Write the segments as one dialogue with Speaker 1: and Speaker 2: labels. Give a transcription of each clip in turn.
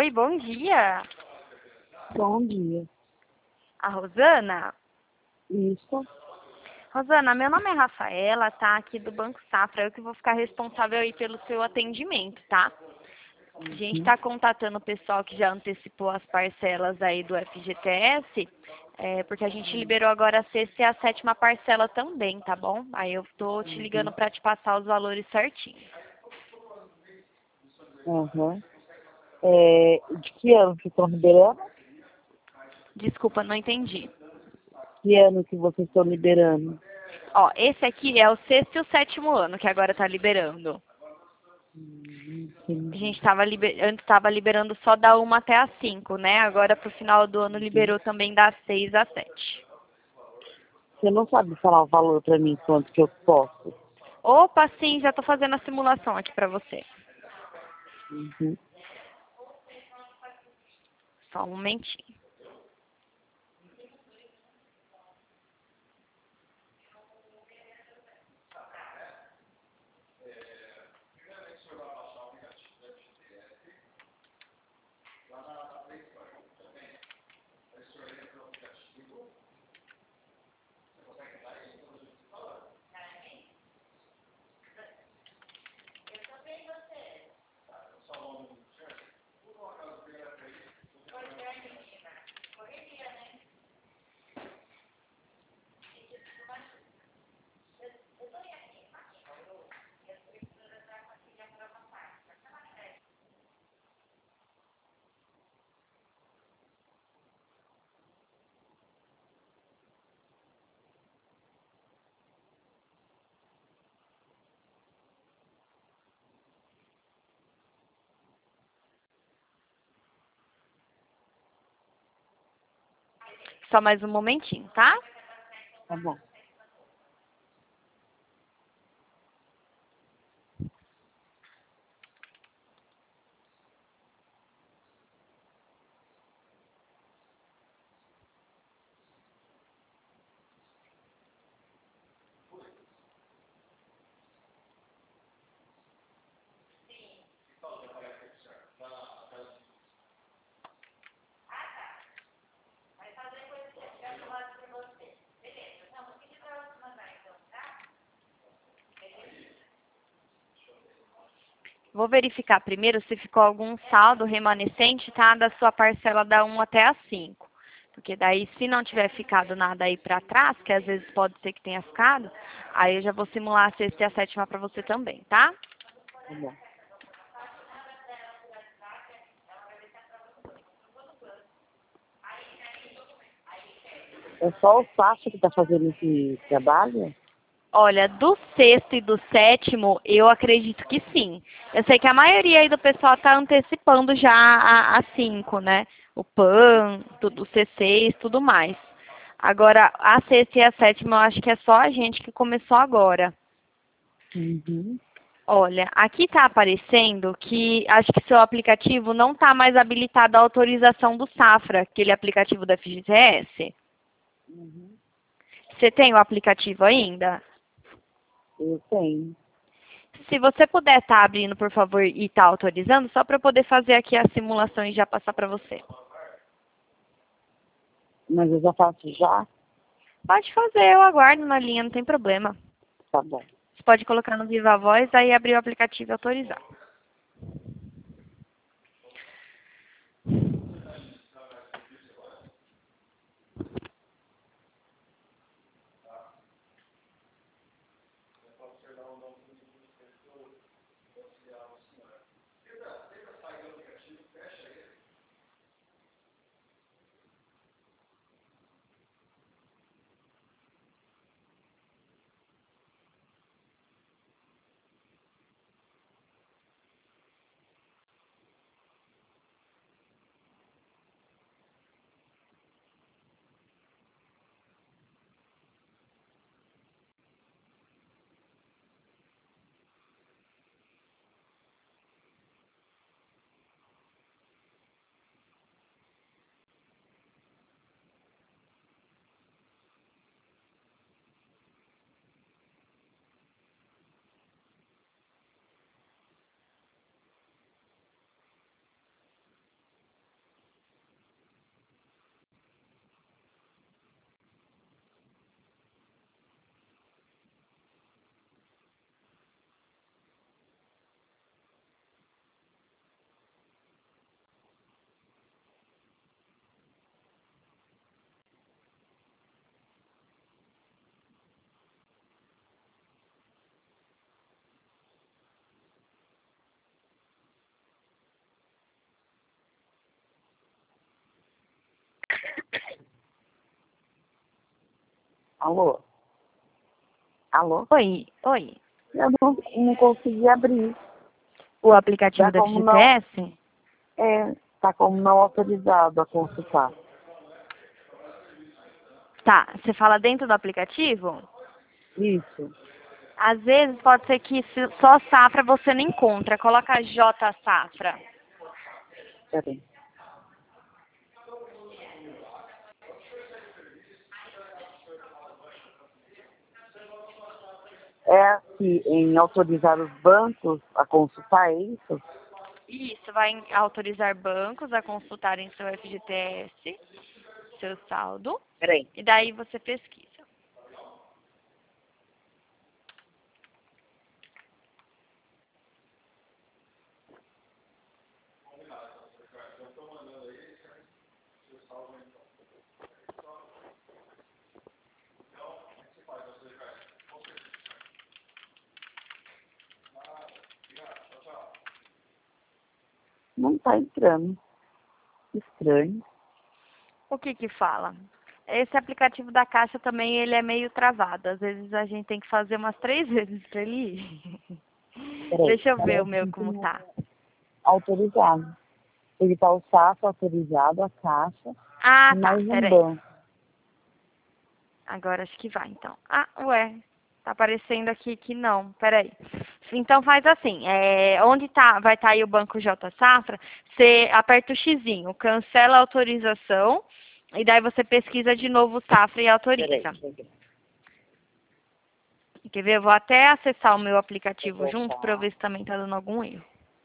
Speaker 1: Oi, bom dia.
Speaker 2: Bom dia.
Speaker 1: A Rosana?
Speaker 2: Isso.
Speaker 1: Rosana, meu nome é Rafaela, tá? Aqui do Banco Safra. Eu que vou ficar responsável aí pelo seu atendimento, tá? A gente está contatando o pessoal que já antecipou as parcelas aí do FGTS, porque a gente liberou agora a sexta e a sétima parcela também, tá bom? Aí eu tô te ligando para te passar os valores certinhos.
Speaker 2: Uhum. De que ano que estão liberando?
Speaker 1: Desculpa, não entendi.
Speaker 2: Que ano que vocês estão liberando?
Speaker 1: Ó, esse aqui é o sexto e o sétimo ano que agora tá liberando. A gente antes estava liberando só da 1 até a 5, né? Agora pro final do ano liberou também das 6 às 7.
Speaker 2: Você não sabe falar o valor para mim, quanto que eu posso?
Speaker 1: Opa, sim, já tô fazendo a simulação aqui pra você.
Speaker 2: Uhum.
Speaker 1: Só um momentinho. Só mais um momentinho, tá?
Speaker 2: Tá bom.
Speaker 1: Vou verificar primeiro se ficou algum saldo remanescente, tá? Da sua parcela da 1 até a 5. Porque daí, se não tiver ficado nada aí pra trás, que às vezes pode ser que tenha ficado, aí eu já vou simular a sexta e a sétima pra você também, tá?
Speaker 2: Tá bom. É só o Sasha que está fazendo esse trabalho?
Speaker 1: Olha, do sexto e do sétimo, eu acredito que sim. Eu sei que a maioria aí do pessoal está antecipando já a 5, né? O PAN, tudo, o C6, tudo mais. Agora, a sexta e a sétima, eu acho que é só a gente que começou agora.
Speaker 2: Uhum.
Speaker 1: Olha, aqui está aparecendo que acho que seu aplicativo não está mais habilitado à autorização do Safra, aquele aplicativo da FGTS.
Speaker 2: Uhum.
Speaker 1: Você tem o aplicativo ainda?
Speaker 2: Eu tenho.
Speaker 1: Se você puder estar abrindo, por favor, e estar autorizando, só para eu poder fazer aqui a simulação e já passar para você.
Speaker 2: Mas eu já faço já?
Speaker 1: Pode fazer, eu aguardo na linha, não tem problema.
Speaker 2: Tá bom.
Speaker 1: Você pode colocar no Viva Voz, aí abrir o aplicativo e autorizar.
Speaker 2: Alô? Alô?
Speaker 1: Oi, oi.
Speaker 2: Eu não consegui abrir.
Speaker 1: O aplicativo
Speaker 2: Tá
Speaker 1: da
Speaker 2: como não,
Speaker 1: FGTS?
Speaker 2: tá como não autorizado a consultar.
Speaker 1: Tá, você fala dentro do aplicativo?
Speaker 2: Isso.
Speaker 1: Às vezes pode ser que só safra você não encontra. Coloca J safra.
Speaker 2: Peraí. É aqui em autorizar os bancos a consultar, é isso?
Speaker 1: Isso, vai em autorizar bancos a consultarem seu FGTS, seu saldo,
Speaker 2: Peraí.
Speaker 1: e daí você pesquisa.
Speaker 2: Não tá entrando. Estranho.
Speaker 1: O que que fala? Esse aplicativo da Caixa também, ele é meio travado. Às vezes a gente tem que fazer umas 3 vezes para ele ir.
Speaker 2: Peraí.
Speaker 1: Deixa eu ver o
Speaker 2: Parece
Speaker 1: meu
Speaker 2: que
Speaker 1: como
Speaker 2: tem
Speaker 1: tá.
Speaker 2: autorizado. Ele tá o SAF autorizado, a caixa,
Speaker 1: Ah,
Speaker 2: e
Speaker 1: tá,
Speaker 2: mais um
Speaker 1: peraí.
Speaker 2: banco.
Speaker 1: Agora acho que vai, então. Ah, ué, tá aparecendo aqui que não, peraí. Então faz assim, onde tá, vai estar aí o banco J Safra, você aperta o xizinho, cancela a autorização, e daí você pesquisa de novo o Safra e autoriza.
Speaker 2: Peraí.
Speaker 1: Quer ver? Eu vou até acessar o meu aplicativo
Speaker 2: Eu vou
Speaker 1: junto para eu
Speaker 2: voltar.
Speaker 1: ver se também tá dando algum erro.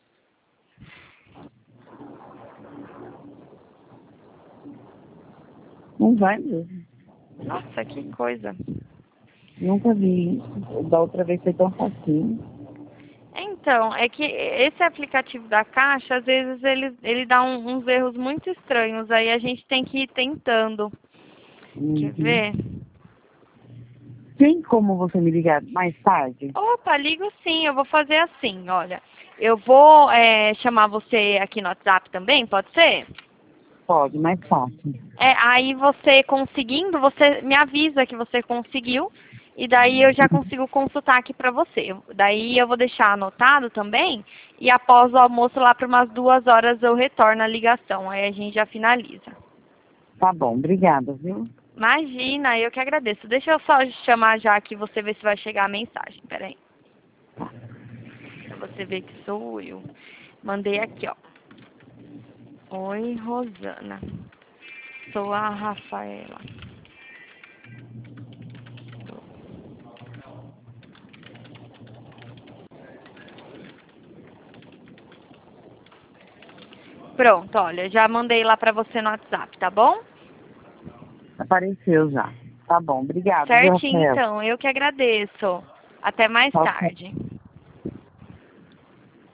Speaker 2: Não vai mesmo.
Speaker 1: Nossa, que coisa.
Speaker 2: Nunca vi isso. Da outra vez foi tão facinho.
Speaker 1: Então, é que esse aplicativo da Caixa, às vezes ele dá uns erros muito estranhos, aí a gente tem que ir tentando. Quer
Speaker 2: Uhum.
Speaker 1: ver?
Speaker 2: Tem como você me ligar mais tarde?
Speaker 1: Opa, ligo sim, eu vou fazer assim, olha. Eu vou chamar você aqui no WhatsApp também, pode ser?
Speaker 2: Pode, mais fácil.
Speaker 1: Aí você conseguindo, você me avisa que você conseguiu, e daí eu já consigo consultar aqui pra você. Daí eu vou deixar anotado também, e após o almoço, lá para umas 2 horas, eu retorno a ligação, aí a gente já finaliza.
Speaker 2: Tá bom, obrigada, viu?
Speaker 1: Imagina, eu que agradeço. Deixa eu só chamar já aqui, você ver se vai chegar a mensagem, peraí. Pra você ver que sou eu. Mandei aqui, ó. Oi, Rosana. Sou a Rafaela. Pronto, olha, já mandei lá pra você no WhatsApp, tá bom?
Speaker 2: Apareceu já. Tá bom, obrigada, viu,
Speaker 1: Certinho,
Speaker 2: Rafael?
Speaker 1: então. Eu que agradeço. Até mais
Speaker 2: Tchau, tchau.
Speaker 1: tarde.